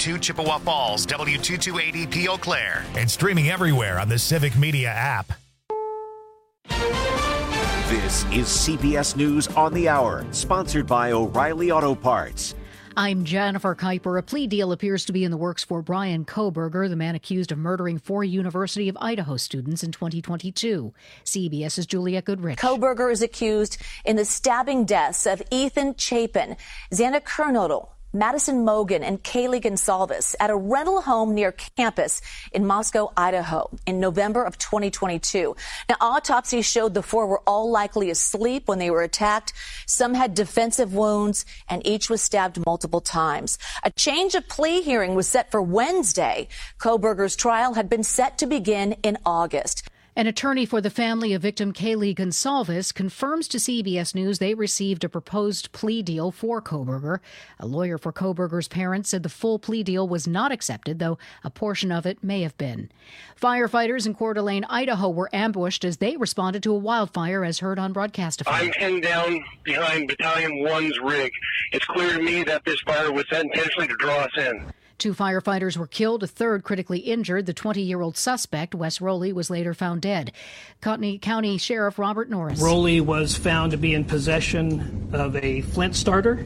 W2 Chippewa Falls, W2280P Eau Claire. And streaming everywhere on the Civic Media app. This is CBS News on the Hour, sponsored by O'Reilly Auto Parts. I'm Jennifer Kuiper. A plea deal appears to be in the works for Bryan Kohberger, the man accused of murdering 4 University of Idaho students in 2022. CBS's Juliette Goodrich. Kohberger is accused in the stabbing deaths of Ethan Chapin, Xana Kernodle, Madison Mogen, and Kaylee Gonsalves at a rental home near campus in Moscow, Idaho, in November of 2022. Now, autopsies showed the 4 were all likely asleep when they were attacked. Some had defensive wounds, and each was stabbed multiple times. A change of plea hearing was set for Wednesday. Kohberger's trial had been set to begin in August. An attorney for the family of victim Kaylee Gonsalves confirms to CBS News they received a proposed plea deal for Kohberger. A lawyer for Kohberger's parents said the full plea deal was not accepted, though a portion of it may have been. Firefighters in Coeur d'Alene, Idaho were ambushed as they responded to a wildfire, as heard on Broadcastify. I'm pinned down behind Battalion 1's rig. It's clear to me that this fire was set intentionally to draw us in. 2 firefighters were killed, a third critically injured. The 20-year-old suspect, Wes Rowley, was later found dead. County Sheriff Robert Norris. Rowley was found to be in possession of a flint starter,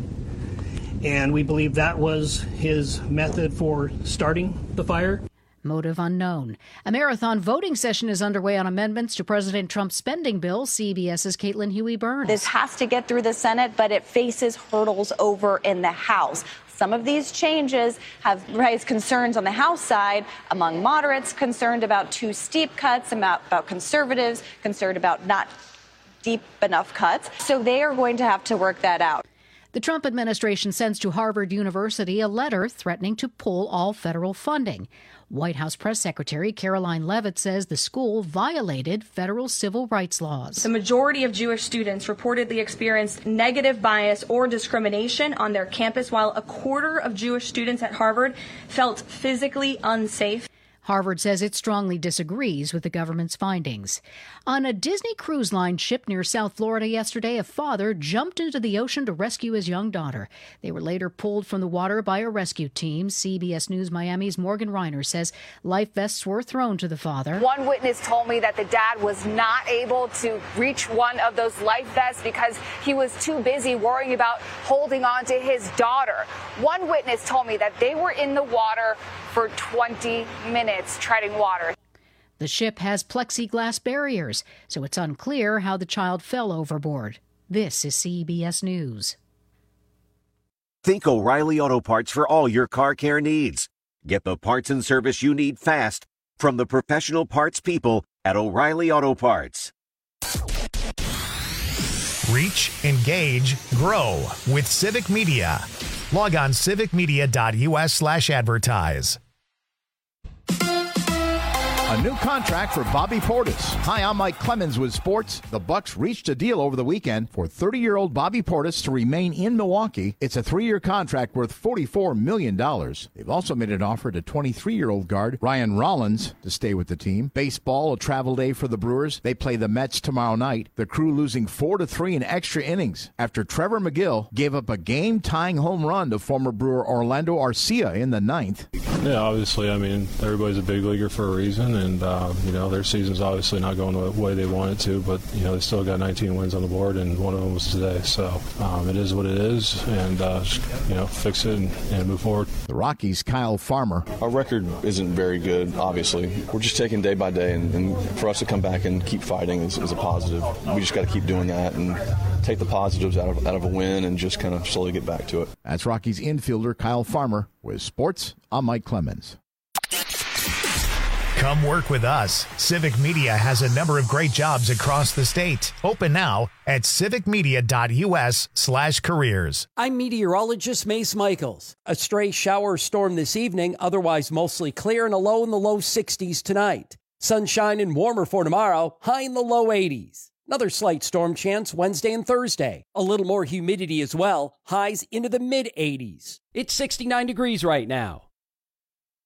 and we believe that was his method for starting the fire. Motive unknown. A marathon voting session is underway on amendments to President Trump's spending bill. CBS's Caitlin Huey-Burns. This has to get through the Senate, but it faces hurdles over in the House. Some of these changes have raised concerns on the House side among moderates, concerned about too steep cuts, about conservatives, concerned about not deep enough cuts. So they are going to have to work that out. The Trump administration sends to Harvard University a letter threatening to pull all federal funding. White House Press Secretary Caroline Leavitt says the school violated federal civil rights laws. The majority of Jewish students reportedly experienced negative bias or discrimination on their campus, while a quarter of Jewish students at Harvard felt physically unsafe. Harvard says it strongly disagrees with the government's findings. On a Disney Cruise Line ship near South Florida yesterday, a father jumped into the ocean to rescue his young daughter. They were later pulled from the water by a rescue team. CBS News Miami's Morgan Reiner says life vests were thrown to the father. One witness told me that the dad was not able to reach one of those life vests because he was too busy worrying about holding on to his daughter. One witness told me that they were in the water for 20 minutes treading water. The ship has plexiglass barriers, so it's unclear how the child fell overboard. This is CBS News. Think O'Reilly Auto Parts for all your car care needs. Get the parts and service you need fast from the professional parts people at O'Reilly Auto Parts. Reach, engage, grow with Civic Media. Log on civicmedia.us/advertise. A new contract for Bobby Portis. Hi, I'm Mike Clemens with sports. The Bucks reached a deal over the weekend for 30-year-old Bobby Portis to remain in Milwaukee. It's a 3-year contract worth $44 million. They've also made an offer to 23-year-old guard Ryan Rollins to stay with the team. Baseball, a travel day for the Brewers. They play the Mets tomorrow night. The Crew losing 4-3 in extra innings after Trevor McGill gave up a game-tying home run to former Brewer Orlando Arcia in the 9th. Yeah, obviously, I mean, everybody's a big leaguer for a reason. And, their season's obviously not going the way they want it to, but, they still got 19 wins on the board, and one of them was today. So it is what it is, and, fix it and move forward. The Rockies' Kyle Farmer. Our record isn't very good, obviously. We're just taking day by day, and for us to come back and keep fighting is a positive. We just got to keep doing that and take the positives out of a win and just kind of slowly get back to it. That's Rockies infielder Kyle Farmer. With sports, I'm Mike Clemens. Come work with us. Civic Media has a number of great jobs across the state. Open now at civicmedia.us/careers. I'm meteorologist Mace Michaels. A stray shower or storm this evening, otherwise mostly clear, and a low in the low 60s tonight. Sunshine and warmer for tomorrow, high in the low 80s. Another slight storm chance Wednesday and Thursday. A little more humidity as well, highs into the mid-80s. It's 69 degrees right now.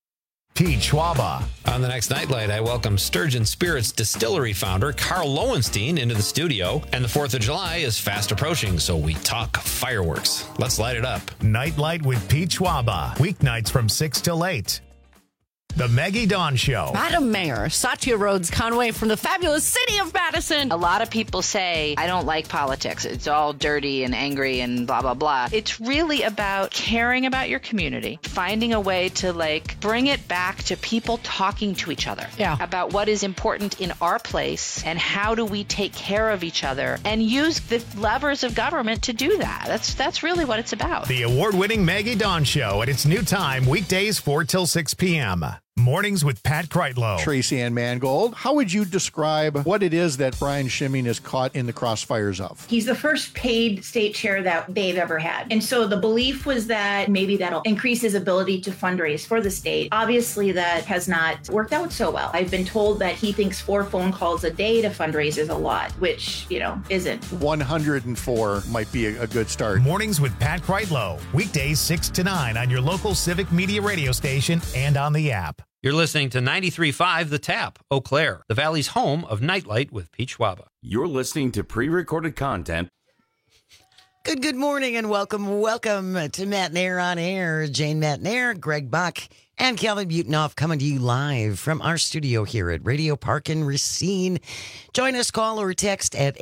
Pete Schwaba. On the next Nightlight, I welcome Sturgeon Spirits Distillery founder Carl Lowenstein into the studio. And the 4th of July is fast approaching, so we talk fireworks. Let's light it up. Nightlight with Pete Schwaba. Weeknights from 6 till 8. The Maggie Dawn Show. Madam Mayor, Satya Rhodes Conway from the fabulous city of Madison. A lot of people say, I don't like politics. It's all dirty and angry and blah, blah, blah. It's really about caring about your community, finding a way to bring it back to people talking to each other about what is important in our place and how do we take care of each other and use the levers of government to do that. That's really what it's about. The award-winning Maggie Dawn Show at its new time, weekdays 4 till 6 p.m. Mornings with Pat Kreitlow. Tracy Ann Mangold, how would you describe what it is that Brian Schimming is caught in the crossfires of? He's the first paid state chair that they've ever had. And so the belief was that maybe that'll increase his ability to fundraise for the state. Obviously, that has not worked out so well. I've been told that he thinks 4 phone calls a day to fundraise is a lot, which, isn't. 104 might be a good start. Mornings with Pat Kreitlow. Weekdays 6 to 9 on your local Civic Media radio station and on the app. You're listening to 93.5 The Tap, Eau Claire, the Valley's home of Nightlight with Pete Schwaba. You're listening to pre-recorded content. Good morning and welcome to Matt Nair on Air. Jane Matt Nair, Greg Buck, and Kelvin Butenoff coming to you live from our studio here at Radio Park in Racine. Join us, call or text at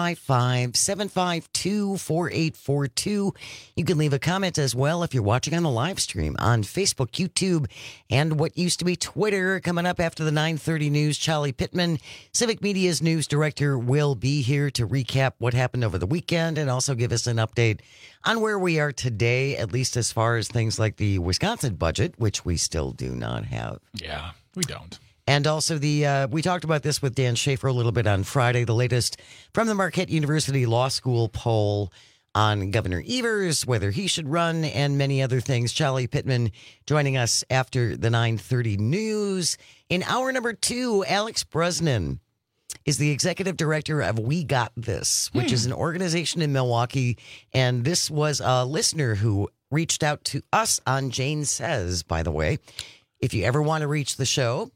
855-752-4842. You can leave a comment as well if you're watching on the live stream on Facebook, YouTube, and what used to be Twitter. Coming up after the 9:30 news, Charlie Pittman, Civic Media's news director, will be here to recap what happened over the weekend and also give us an update on where we are today, at least as far as things like the Wisconsin budget, which we still do not have. Yeah, we don't. And also we talked about this with Dan Schaefer a little bit on Friday, the latest from the Marquette University Law School poll on Governor Evers, whether he should run, and many other things. Charlie Pittman joining us after the 9:30 news. In hour number 2, Alex Brosnan is the executive director of We Got This, which is an organization in Milwaukee. And this was a listener who reached out to us on Jane Says, by the way. If you ever want to reach the show,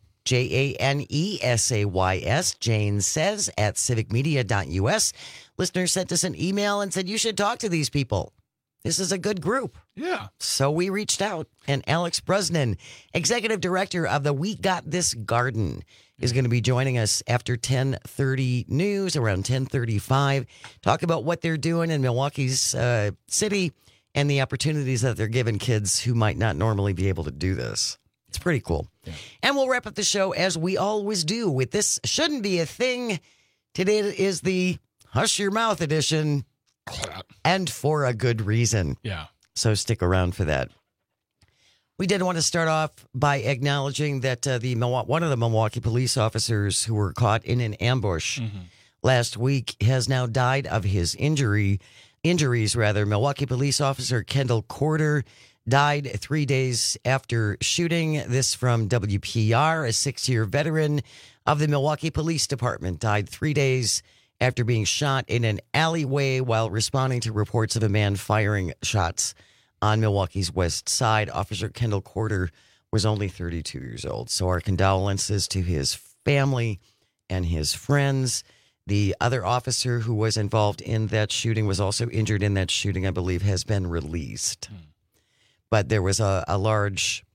JANESAYS, Jane Says at civicmedia.us. Listener sent us an email and said, you should talk to these people. This is a good group. Yeah. So we reached out, and Alex Brosnan, executive director of the We Got This Garden, is going to be joining us after 10:30 news, around 10:35, talk about what they're doing in Milwaukee's city and the opportunities that they're giving kids who might not normally be able to do this. It's pretty cool. Yeah. And we'll wrap up the show as we always do with This Shouldn't Be a Thing. Today is the Hush Your Mouth edition, and for a good reason. Yeah. So stick around for that. We did want to start off by acknowledging that one of the Milwaukee police officers who were caught in an ambush last week has now died of his injuries. Milwaukee police officer Kendall Corder died 3 days after shooting. This from WPR, a 6-year veteran of the Milwaukee Police Department, died 3 days after being shot in an alleyway while responding to reports of a man firing shots on Milwaukee's west side. Officer Kendall Corder was only 32 years old. So our condolences to his family and his friends. The other officer who was involved in that shooting was also injured in that shooting, I believe, has been released. But there was a large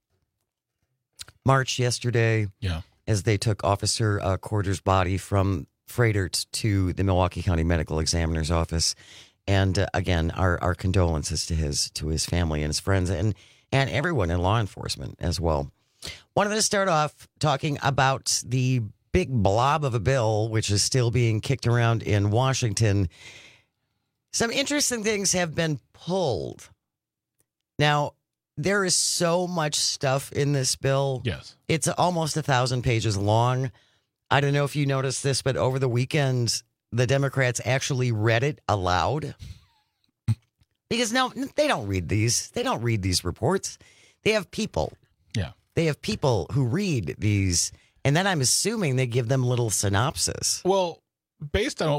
march yesterday as they took Officer Corder's body from Freighter's to the Milwaukee County Medical Examiner's office. And again, our condolences to his family and his friends and everyone in law enforcement as well. Wanted to start off talking about the big blob of a bill, which is still being kicked around in Washington. Some interesting things have been pulled. Now, there is so much stuff in this bill. Yes. It's almost 1,000 pages long. I don't know if you noticed this, but over the weekend, the Democrats actually read it aloud. Because now they don't read these. They don't read these reports. They have people. Yeah. They have people who read these, and then I'm assuming they give them little synopsis. Well, based on what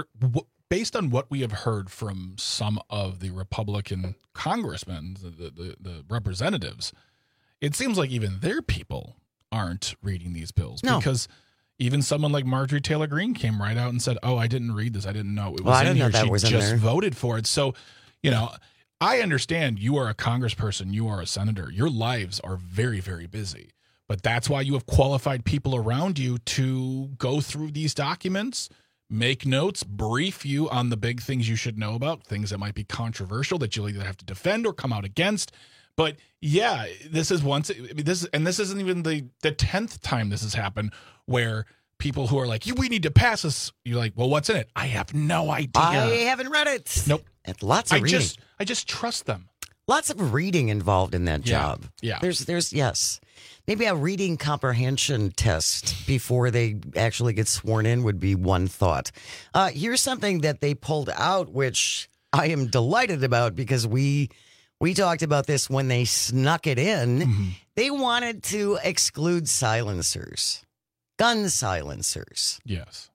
we have heard from some of the Republican congressmen, the representatives, it seems like even their people aren't reading these bills. No. Because even someone like Marjorie Taylor Greene came right out and said, "Oh, I didn't read this. I didn't know it was in here. She just voted for it." So, I understand you are a congressperson, you are a senator. Your lives are very, very busy. But that's why you have qualified people around you to go through these documents, make notes, brief you on the big things you should know about, things that might be controversial that you'll either have to defend or come out against. But yeah, this isn't even the 10th time this has happened where people who are like, we need to pass this. You're like, well, what's in it? I have no idea. I haven't read it. Nope. And lots of reading. I just trust them. Lots of reading involved in that job. Yeah. There's yes. Maybe a reading comprehension test before they actually get sworn in would be one thought. Here's something that they pulled out, which I am delighted about because we talked about this when they snuck it in. Mm-hmm. They wanted to exclude silencers, gun silencers. Yes.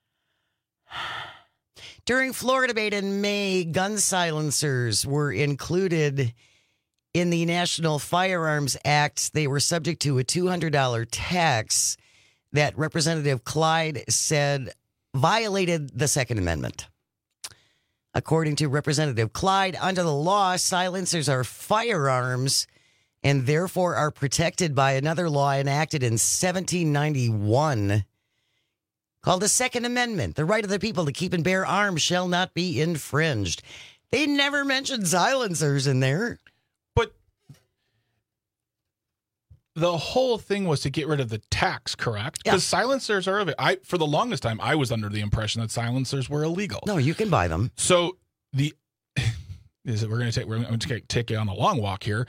During floor debate in May, gun silencers were included in the National Firearms Act. They were subject to a $200 tax that Representative Clyde said violated the Second Amendment. According to Representative Clyde, under the law, silencers are firearms and therefore are protected by another law enacted in 1791 called the Second Amendment. The right of the people to keep and bear arms shall not be infringed. They never mentioned silencers in there. But the whole thing was to get rid of the tax, correct? Because silencers are for the longest time, I was under the impression that silencers were illegal. No, you can buy them. So we're going to take you on a long walk here.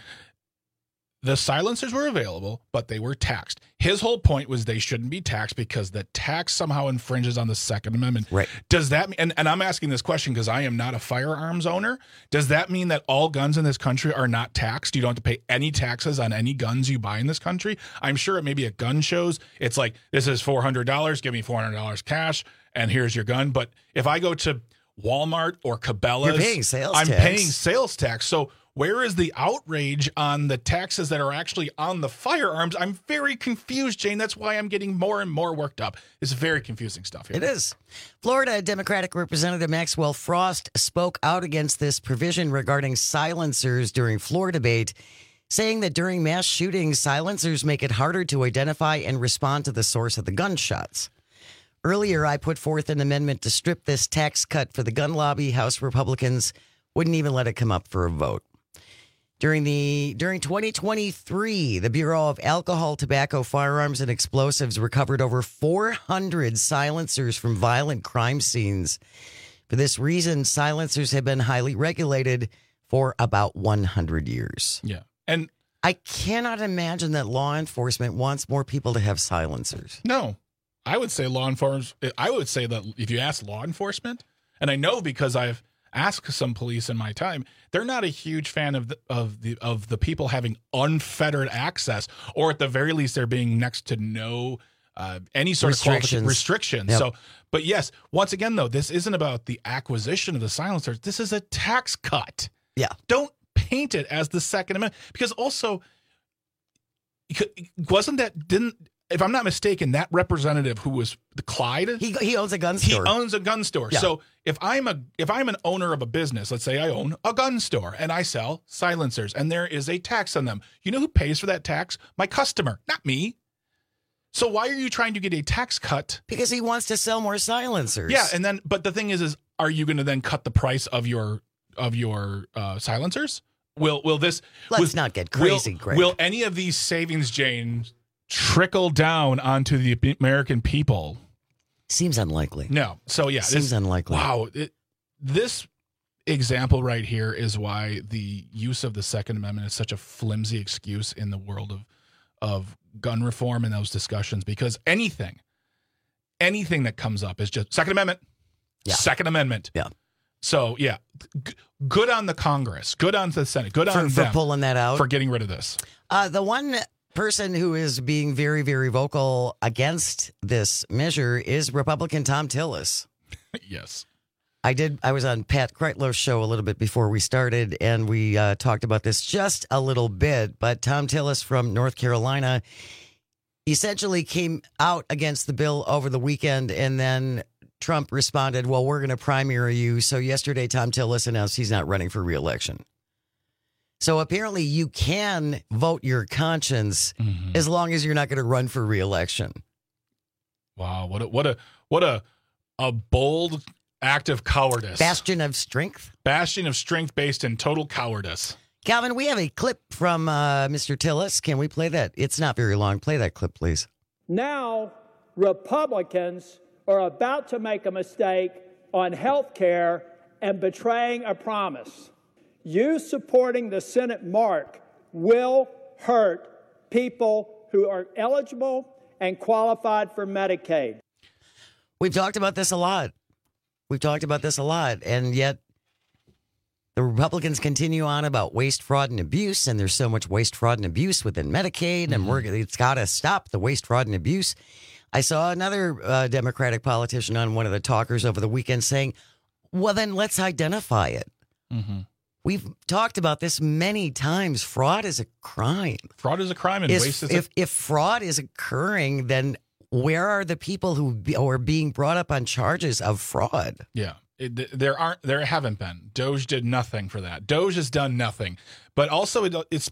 The silencers were available, but they were taxed. His whole point was they shouldn't be taxed because the tax somehow infringes on the Second Amendment. Right. Does that mean, and I'm asking this question because I am not a firearms owner. Does that mean that all guns in this country are not taxed? You don't have to pay any taxes on any guns you buy in this country? I'm sure it may be at gun shows. It's like, this is $400. Give me $400 cash, and here's your gun. But if I go to Walmart or Cabela's, you're paying sales I'm tax. paying sales tax. So where is the outrage on the taxes that are actually on the firearms? I'm very confused, Jane. That's why I'm getting more and more worked up. It's very confusing stuff here. It is. Florida Democratic Representative Maxwell Frost spoke out against this provision regarding silencers during floor debate, saying that during mass shootings, silencers make it harder to identify and respond to the source of the gunshots. Earlier, I put forth an amendment to strip this tax cut for the gun lobby. House Republicans wouldn't even let it come up for a vote. During 2023, the Bureau of Alcohol, Tobacco, Firearms, and Explosives recovered over 400 silencers from violent crime scenes. For this reason, silencers have been highly regulated for about 100 years. Yeah. And I cannot imagine that law enforcement wants more people to have silencers. No. I would say that if you ask law enforcement, and I know because I've asked some police in my time, they're not a huge fan of the people having unfettered access, or at the very least, there being next to no any sort of restriction. Yep. So, but yes, once again, though, this isn't about the acquisition of the silencers. This is a tax cut. Yeah. Don't paint it as the Second Amendment, because also, if I'm not mistaken, that representative who was the Clyde, he owns a gun store. He owns a gun store. Yeah. So if I'm an owner of a business, let's say I own a gun store and I sell silencers and there is a tax on them, you know who pays for that tax? My customer, not me. So why are you trying to get a tax cut? Because he wants to sell more silencers. Yeah, but the thing is are you going to then cut the price of your silencers? Will this? Let's not get crazy, Greg. Will any of these savings, Jane, trickle down onto the American people? Seems unlikely. No. So yeah, seems unlikely. Wow. This example right here is why the use of the Second Amendment is such a flimsy excuse in the world of gun reform and those discussions, because anything that comes up is just Second Amendment. Yeah. Second Amendment. Yeah. So yeah, good on the Congress, good on the Senate, good on for them pulling that out, for getting rid of this. The one person who is being very, very vocal against this measure is Republican Tom Tillis. Yes. I was on Pat Kreitlow's show a little bit before we started, and we talked about this just a little bit. But Tom Tillis from North Carolina essentially came out against the bill over the weekend, and then Trump responded, well, we're going to primary you. So yesterday, Tom Tillis announced he's not running for re-election. So apparently you can vote your conscience as long as you're not going to run for re-election. Wow, what a bold act of cowardice. Bastion of strength? Bastion of strength based in total cowardice. Calvin, we have a clip from Mr. Tillis. Can we play that? It's not very long. Play that clip, please. Now, Republicans are about to make a mistake on health care and betraying a promise. You supporting the Senate mark will hurt people who are eligible and qualified for Medicaid. We've talked about this a lot. And yet the Republicans continue on about waste, fraud, and abuse, and there's so much waste, fraud, and abuse within Medicaid, and it's got to stop the waste, fraud, and abuse. I saw another Democratic politician on one of the talkers over the weekend saying, well, then let's identify it. We've talked about this many times. Fraud is a crime. Fraud is a crime, and waste is if fraud is occurring, then where are the people who are being brought up on charges of fraud? Yeah, there haven't been. Doge did nothing for that. Doge has done nothing, but also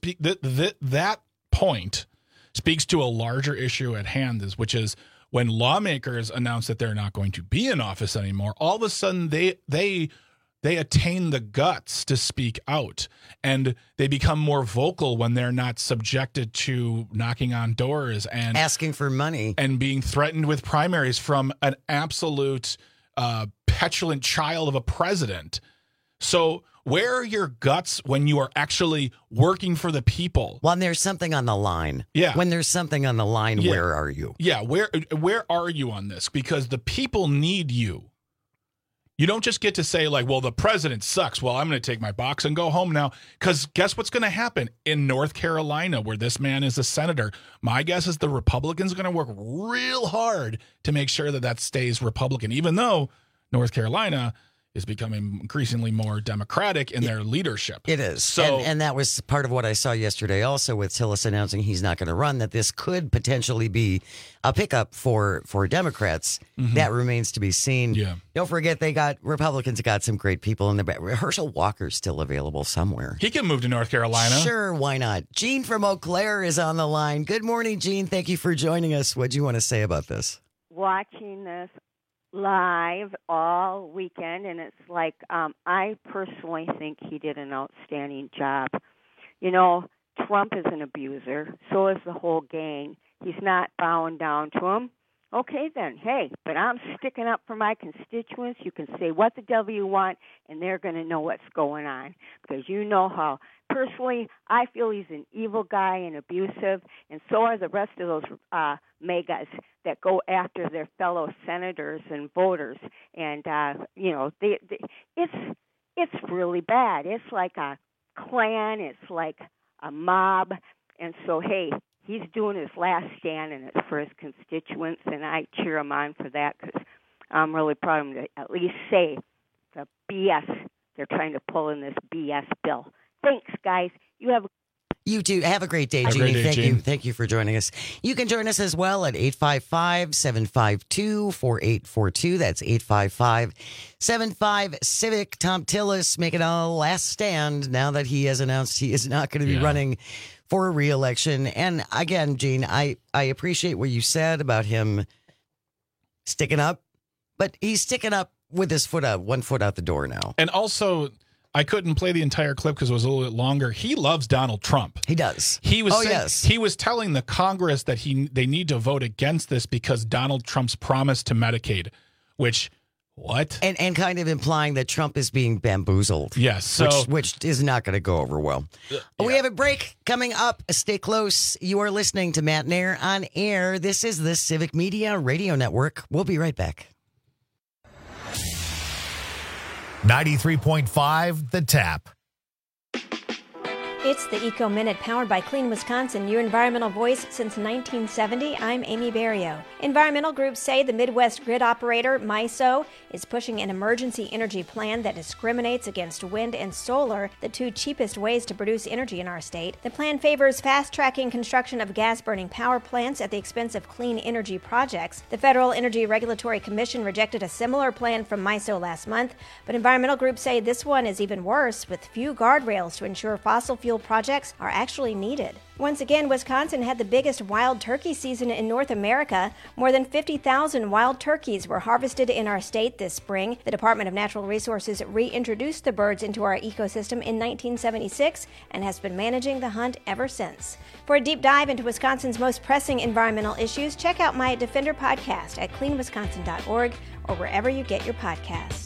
that point speaks to a larger issue at hand, which is when lawmakers announce that they're not going to be in office anymore. All of a sudden, they attain the guts to speak out, and they become more vocal when they're not subjected to knocking on doors and asking for money and being threatened with primaries from an absolute petulant child of a president. So where are your guts when you are actually working for the people? When there's something on the line. Yeah. When there's something on the line, where are you? Yeah, where are you on this? Because the people need you. You don't just get to say, like, well, the president sucks. Well, I'm going to take my box and go home now. Because guess what's going to happen in North Carolina, where this man is a senator? My guess is the Republicans are going to work real hard to make sure that stays Republican, even though North Carolina is becoming increasingly more Democratic in their leadership. It is. So, and that was part of what I saw yesterday also with Tillis announcing he's not going to run, that this could potentially be a pickup for Democrats. That remains to be seen. Yeah. Don't forget, Republicans got some great people in the back. Herschel Walker's still available somewhere. He can move to North Carolina. Sure, why not? Gene from Eau Claire is on the line. Good morning, Gene. Thank you for joining us. What do you want to say about this? Watching this live all weekend, and it's like I personally think he did an outstanding job. You know, Trump is an abuser, so is the whole gang. He's not bowing down to him. Okay then, hey, but I'm sticking up for my constituents. You can say what the devil you want, and they're going to know what's going on, because you know how personally I feel he's an evil guy and abusive, and so are the rest of those megas that go after their fellow senators and voters. And you know, it's really bad. It's like a clan. It's like a mob. And so, hey, he's doing his last stand, and it's for his constituents, and I cheer him on for that, because I'm really proud of him to at least say the BS they're trying to pull in this BS bill. Thanks, guys. You too. Have a great day, Jeannie. Thank you for joining us. You can join us as well at 855-752-4842. That's 855-75-CIVIC. Tom Tillis making a last stand now that he has announced he is not going to be running for re-election. And again, Gene, I appreciate what you said about him sticking up, but he's sticking up with his one foot out the door now. And also, I couldn't play the entire clip because it was a little bit longer. He loves Donald Trump. He does. He was He was telling the Congress that they need to vote against this because Donald Trump's promise to Medicaid, which what? And kind of implying that Trump is being bamboozled. Yes. So, which is not going to go over well. Yeah. We have a break coming up. Stay close. You are listening to Matt Nair on air. This is the Civic Media Radio Network. We'll be right back. 93.5 The Tap. It's the Eco Minute powered by Clean Wisconsin, your environmental voice since 1970. I'm Amy Barrio. Environmental groups say the Midwest grid operator, MISO, is pushing an emergency energy plan that discriminates against wind and solar, the two cheapest ways to produce energy in our state. The plan favors fast-tracking construction of gas-burning power plants at the expense of clean energy projects. The Federal Energy Regulatory Commission rejected a similar plan from MISO last month, but environmental groups say this one is even worse, with few guardrails to ensure fossil fuel projects are actually needed. Once again, Wisconsin had the biggest wild turkey season in North America. More than 50,000 wild turkeys were harvested in our state this spring. The Department of Natural Resources reintroduced the birds into our ecosystem in 1976 and has been managing the hunt ever since. For a deep dive into Wisconsin's most pressing environmental issues, check out my Defender podcast at cleanwisconsin.org or wherever you get your podcasts.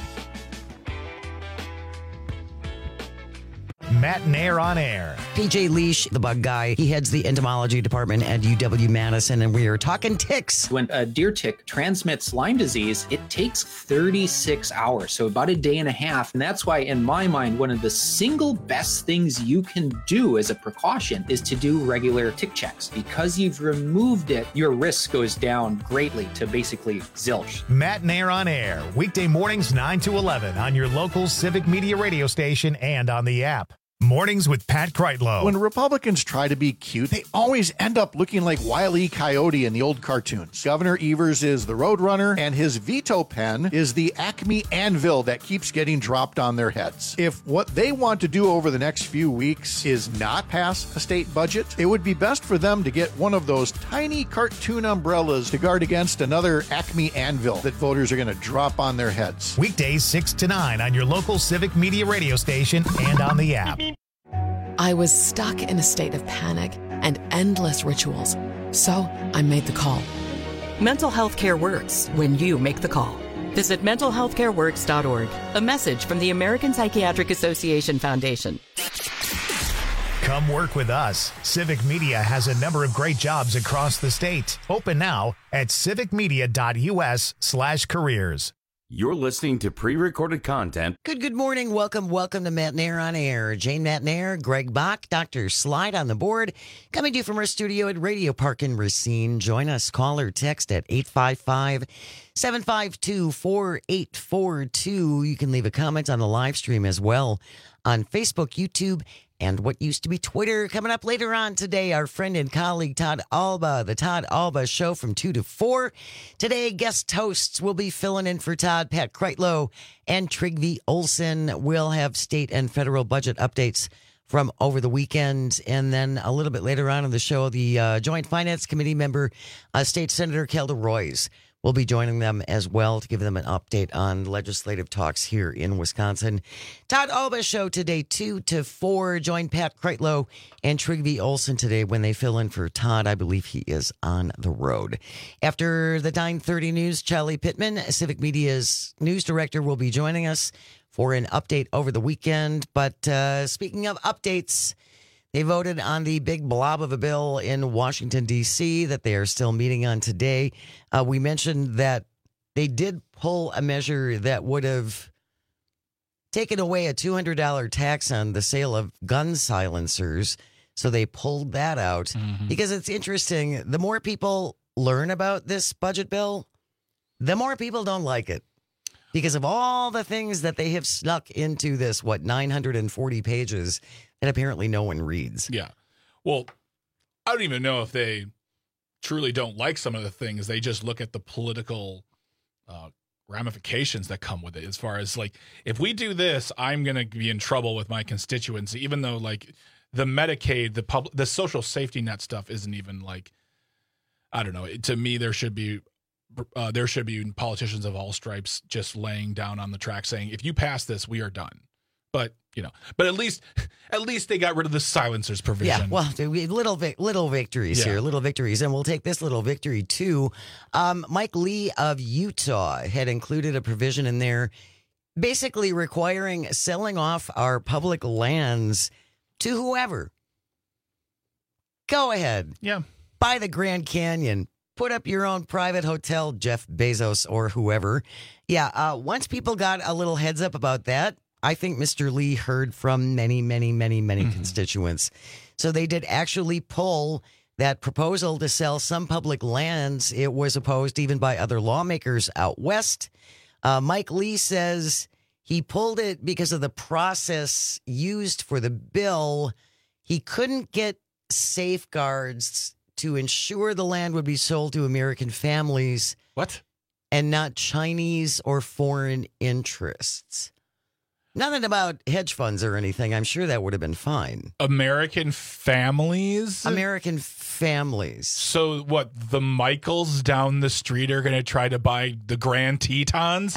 Matt Nair on air. PJ Leash, the bug guy, he heads the entomology department at UW-Madison, and we are talking ticks. When a deer tick transmits Lyme disease, it takes 36 hours, so about a day and a half. And that's why, in my mind, one of the single best things you can do as a precaution is to do regular tick checks. Because you've removed it, your risk goes down greatly to basically zilch. Matt Nair on air, weekday mornings 9 to 11 on your local Civic Media radio station and on the app. Mornings with Pat Kreitlow. When Republicans try to be cute, they always end up looking like Wile E. Coyote in the old cartoons. Governor Evers is the Roadrunner, and his veto pen is the Acme anvil that keeps getting dropped on their heads. If what they want to do over the next few weeks is not pass a state budget, it would be best for them to get one of those tiny cartoon umbrellas to guard against another Acme anvil that voters are going to drop on their heads. Weekdays 6 to 9 on your local Civic Media radio station and on the app. I was stuck in a state of panic and endless rituals, so I made the call. Mental health care works when you make the call. Visit mentalhealthcareworks.org. A message from the American Psychiatric Association Foundation. Come work with us. Civic Media has a number of great jobs across the state. Open now at civicmedia.us/careers. You're listening to pre-recorded content. Good morning. Welcome to Matt Nair on air. Jane Matt Nair, Greg Bach, Dr. Slide on the board. Coming to you from our studio at Radio Park in Racine. Join us. Call or text at 855-752-4842. You can leave a comment on the live stream as well on Facebook, YouTube, and what used to be Twitter. Coming up later on today, our friend and colleague Todd Alba, the Todd Alba Show from 2 to 4. Today, guest hosts will be filling in for Todd, Pat Kreitlow, and Trygve Olsen. We'll have state and federal budget updates from over the weekend. And then a little bit later on in the show, the Joint Finance Committee member, State Senator Kelda Roys, will be joining them as well to give them an update on legislative talks here in Wisconsin. Todd Alba Show today, 2 to 4. Join Pat Kreitlow and Trygve Olsen today when they fill in for Todd. I believe he is on the road. After the 9:30 news, Charlie Pittman, Civic Media's news director, will be joining us for an update over the weekend. But speaking of updates, they voted on the big blob of a bill in Washington, D.C. that they are still meeting on today. We mentioned that they did pull a measure that would have taken away a $200 tax on the sale of gun silencers. So they pulled that out because it's interesting. The more people learn about this budget bill, the more people don't like it because of all the things that they have snuck into this, 940 pages that apparently no one reads. Yeah. Well, I don't even know if they truly don't like some of the things. They just look at the political ramifications that come with it. As far as if we do this, I'm going to be in trouble with my constituents, even though the Medicaid, the social safety net stuff isn't even I don't know. To me, there should be politicians of all stripes just laying down on the track saying, if you pass this, we are done. But at least they got rid of the silencers provision. Yeah, well, little victories here, little victories, and we'll take this little victory too. Mike Lee of Utah had included a provision in there, basically requiring selling off our public lands to whoever. Go ahead, buy the Grand Canyon, put up your own private hotel, Jeff Bezos or whoever. Once people got a little heads up about that, I think Mr. Lee heard from many constituents. So they did actually pull that proposal to sell some public lands. It was opposed even by other lawmakers out west. Mike Lee says he pulled it because of the process used for the bill. He couldn't get safeguards to ensure the land would be sold to American families. What? And not Chinese or foreign interests. Nothing about hedge funds or anything. I'm sure that would have been fine. American families? American families. So what, the Michaels down the street are going to try to buy the Grand Tetons?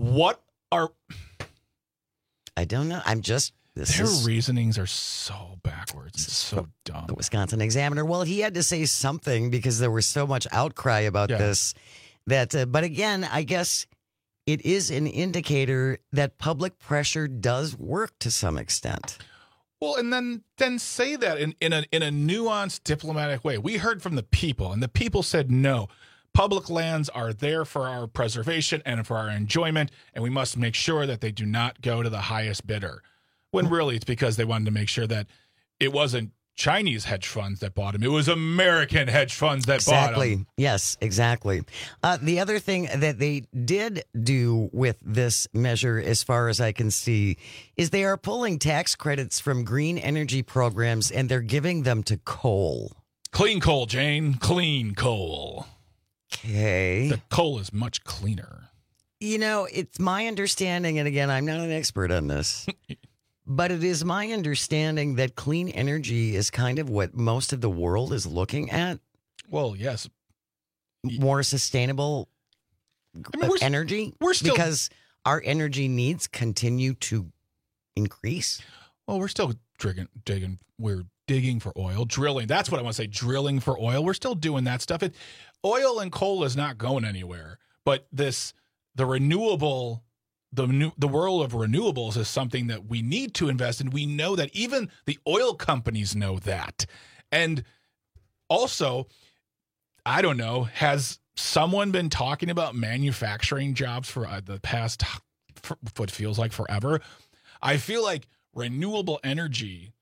I don't know. Their reasonings are so backwards and so dumb. The Wisconsin Examiner. Well, he had to say something because there was so much outcry about this. But again, I guess it is an indicator that public pressure does work to some extent. Well, and then say that in a nuanced, diplomatic way. We heard from the people, and the people said no. Public lands are there for our preservation and for our enjoyment, and we must make sure that they do not go to the highest bidder. When really it's because they wanted to make sure that it wasn't Chinese hedge funds that bought them. It was American hedge funds that bought them. Yes, exactly. The other thing that they did do with this measure, as far as I can see, is they are pulling tax credits from green energy programs and they're giving them to coal. Clean coal, Jane. Clean coal. Okay. The coal is much cleaner. You know, it's my understanding, and again, I'm not an expert on this, but it is my understanding that clean energy is kind of what most of the world is looking at. Well, yes. More sustainable energy? Because our energy needs continue to increase. Well, we're still digging. We're digging for oil, drilling. That's what I want to say, drilling for oil. We're still doing that stuff. Oil and coal is not going anywhere. But the renewable... The world of renewables is something that we need to invest in. We know that even the oil companies know that. And also, I don't know, has someone been talking about manufacturing jobs for the past, what feels like forever? I feel like renewable energy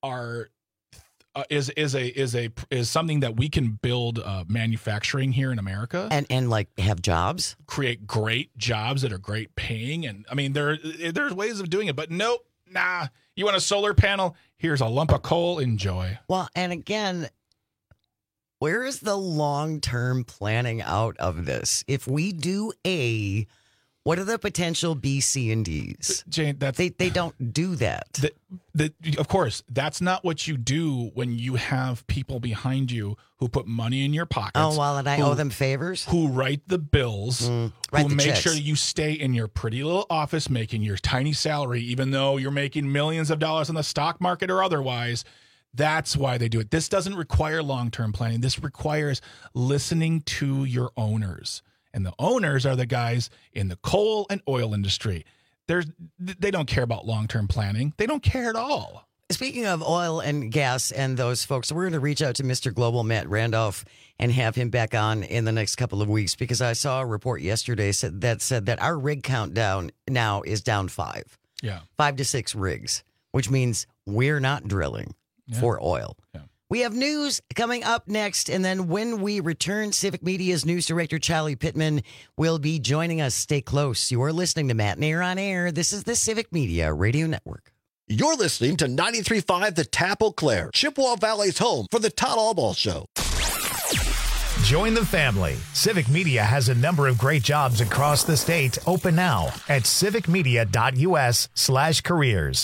is something that we can build manufacturing here in America and like have jobs, create great jobs that are great paying, and I mean there's ways of doing it, but nope, nah. You want a solar panel? Here's a lump of coal. Enjoy. Well, and again, where is the long-term planning out of this? If we do A, what are the potential B, C, and D's? Jane, they don't do that. Of course, that's not what you do when you have people behind you who put money in your pockets. Oh, well, and I owe them favors? Who write the bills, who make checks. Sure you stay in your pretty little office making your tiny salary, even though you're making millions of dollars in the stock market or otherwise. That's why they do it. This doesn't require long-term planning. This requires listening to your owners. And the owners are the guys in the coal and oil industry. They don't care about long-term planning. They don't care at all. Speaking of oil and gas and those folks, we're going to reach out to Mr. Global, Matt Randolph, and have him back on in the next couple of weeks, because I saw a report yesterday that said that our rig count now is down 5. Yeah. 5 to 6 rigs, which means we're not drilling for oil. Yeah. We have news coming up next, and then when we return, Civic Media's news director, Charlie Pittman, will be joining us. Stay close. You are listening to Matt and Air on Air. This is the Civic Media Radio Network. You're listening to 93.5 The Tap Eau Claire, Chippewa Valley's home for the Todd Albaugh Show. Join the family. Civic Media has a number of great jobs across the state open now at civicmedia.us/careers.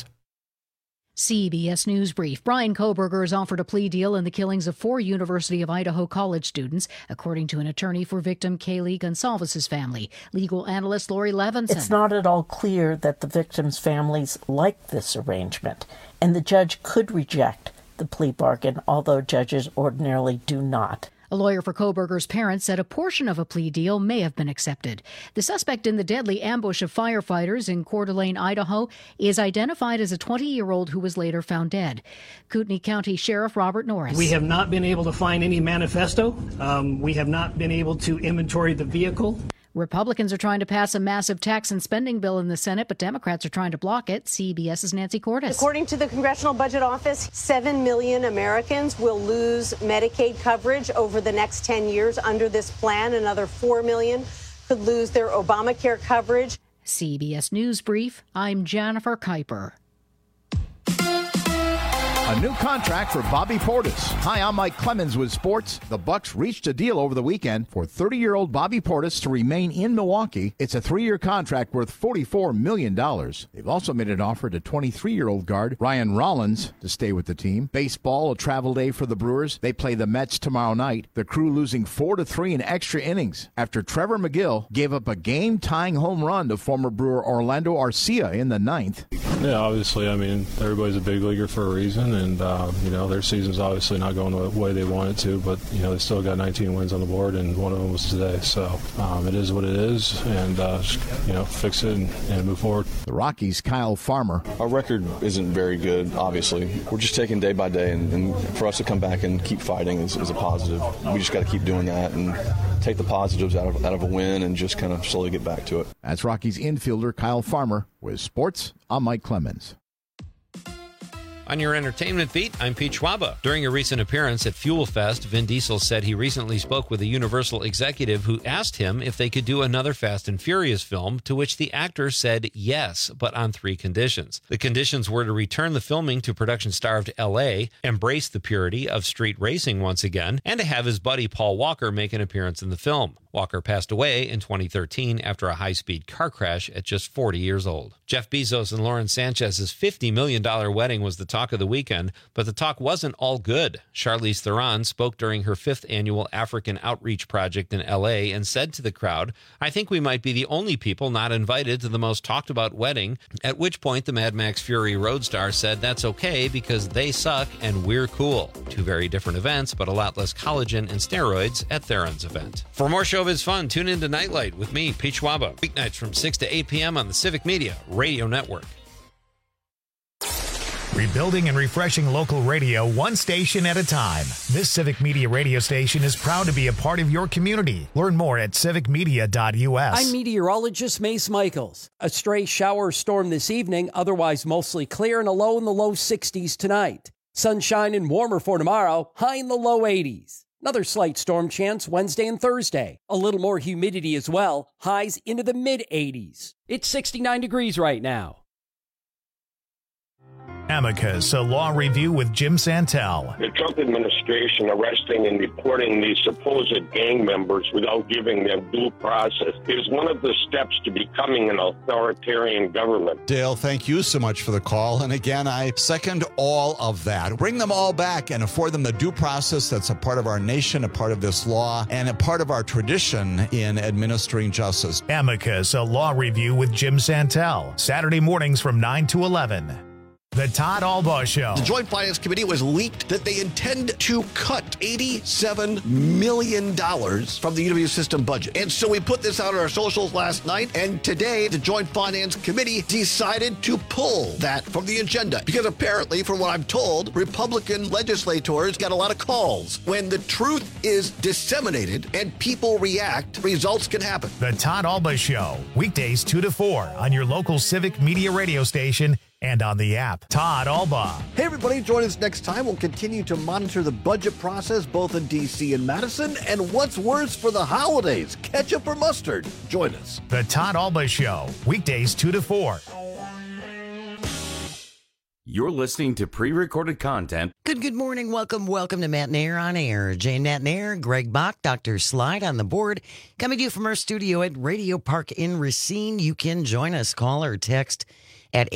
CBS News Brief. Bryan Kohberger has offered a plea deal in the killings of 4 University of Idaho college students, according to an attorney for victim Kaylee Gonsalves' family. Legal analyst Lori Levinson. It's not at all clear that the victims' families like this arrangement, and the judge could reject the plea bargain, although judges ordinarily do not. A lawyer for Kohberger's parents said a portion of a plea deal may have been accepted. The suspect in the deadly ambush of firefighters in Coeur d'Alene, Idaho, is identified as a 20-year-old who was later found dead. Kootenai County Sheriff Robert Norris. We have not been able to find any manifesto. We have not been able to inventory the vehicle. Republicans are trying to pass a massive tax and spending bill in the Senate, but Democrats are trying to block it. CBS's Nancy Cordes. According to the Congressional Budget Office, 7 million Americans will lose Medicaid coverage over the next 10 years under this plan. Another 4 million could lose their Obamacare coverage. CBS News Brief, I'm Jennifer Kuiper. A new contract for Bobby Portis. Hi, I'm Mike Clemens with sports. The Bucks reached a deal over the weekend for 30-year-old Bobby Portis to remain in Milwaukee. It's a 3-year contract worth $44 million. They've also made an offer to 23-year-old guard Ryan Rollins to stay with the team. Baseball, a travel day for the Brewers. They play the Mets tomorrow night. The Crew losing 4-3 in extra innings after Trevor McGill gave up a game-tying home run to former Brewer Orlando Arcia in the 9th. Yeah, obviously, I mean, everybody's a big leaguer for a reason, and, their season's obviously not going the way they want it to, but, they still got 19 wins on the board, and one of them was today. So it is what it is, and, fix it and move forward. The Rockies' Kyle Farmer. Our record isn't very good, obviously. We're just taking day by day, and for us to come back and keep fighting is a positive. We just got to keep doing that and take the positives out of a win and just kind of slowly get back to it. That's Rockies infielder Kyle Farmer. With sports, I'm Mike Clemens. On your entertainment beat, I'm Pete Schwaba. During a recent appearance at Fuel Fest, Vin Diesel said he recently spoke with a Universal executive who asked him if they could do another Fast and Furious film, to which the actor said yes, but on 3 conditions. The conditions were to return the filming to production-starved L.A., embrace the purity of street racing once again, and to have his buddy Paul Walker make an appearance in the film. Walker passed away in 2013 after a high-speed car crash at just 40 years old. Jeff Bezos and Lauren Sanchez's $50 million wedding was the talk of the weekend, but the talk wasn't all good. Charlize Theron spoke during her 5th annual African Outreach Project in L.A. and said to the crowd, "I think we might be the only people not invited to the most talked-about wedding," at which point the Mad Max Fury road star said that's okay because they suck and we're cool. 2 very different events, but a lot less collagen and steroids at Theron's event. For more showbiz fun, tune in to Nightlight with me, Pete Schwaba, weeknights from 6 to 8 p.m. on the Civic Media Radio Network. Rebuilding and refreshing local radio one station at a time. This Civic Media radio station is proud to be a part of your community. Learn more at civicmedia.us. I'm meteorologist Mace Michaels. A stray shower storm this evening, otherwise mostly clear and a low in the low 60s tonight. Sunshine and warmer for tomorrow, high in the low 80s. Another slight storm chance Wednesday and Thursday. A little more humidity as well, highs into the mid-80s. It's 69 degrees right now. Amicus, a law review with Jim Santel. The Trump administration arresting and deporting these supposed gang members without giving them due process is one of the steps to becoming an authoritarian government. Dale, thank you so much for the call. And again, I second all of that. Bring them all back and afford them the due process that's a part of our nation, a part of this law, and a part of our tradition in administering justice. Amicus, a law review with Jim Santel. Saturday mornings from 9 to 11. The Todd Albaugh Show. The Joint Finance Committee was leaked that they intend to cut $87 million from the UW system budget. And so we put this out on our socials last night, and today the Joint Finance Committee decided to pull that from the agenda. Because apparently, from what I'm told, Republican legislators got a lot of calls. When the truth is disseminated and people react, results can happen. The Todd Albaugh Show. Weekdays 2 to 4 on your local Civic Media radio station and on the app. Todd Albaugh. Hey, everybody, join us next time. We'll continue to monitor the budget process both in D.C. and Madison. And what's worse for the holidays, ketchup or mustard? Join us. The Todd Albaugh Show. Weekdays 2 to 4. You're listening to pre-recorded content. Good morning. Welcome to Matt Nair on Air. Jane Matt Nair, Greg Bach, Dr. Slide on the board. Coming to you from our studio at Radio Park in Racine. You can join us. Call or text at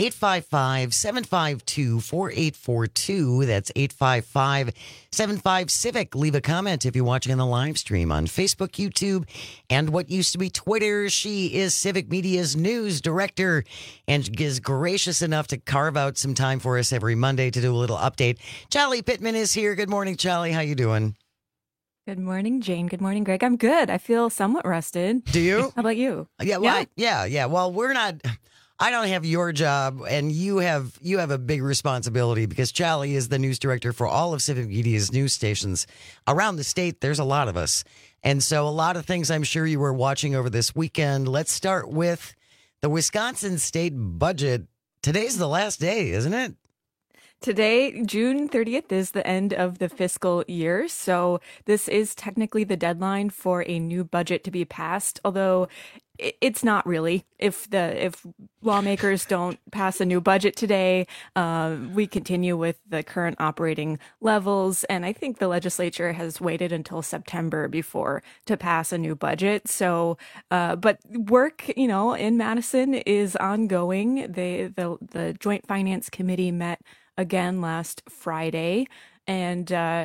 855-752-4842. That's 855-75-CIVIC. Leave a comment if you're watching on the live stream on Facebook, YouTube, and what used to be Twitter. She is Civic Media's news director and is gracious enough to carve out some time for us every Monday to do a little update. Charlie Pittman is here. Good morning, Charlie. How you doing? Good morning, Jane. Good morning, Greg. I'm good. I feel somewhat rested. Do you? How about you? Yeah. Well, yeah. Well, we're not... I don't have your job, and you have a big responsibility because Charlie is the news director for all of Civic Media's news stations around the state. There's a lot of us, And so a lot of things I'm sure you were watching over this weekend. Let's start with the Wisconsin state budget. Today's the last day, isn't it? Today, June 30th, is the end of the fiscal year, so this is technically the deadline for a new budget to be passed, although it's not really. If lawmakers don't pass a new budget today, we continue with the current operating levels, and I think the legislature has waited until September to pass a new budget. So, but work, in Madison is ongoing. The Joint Finance Committee met again last Friday, and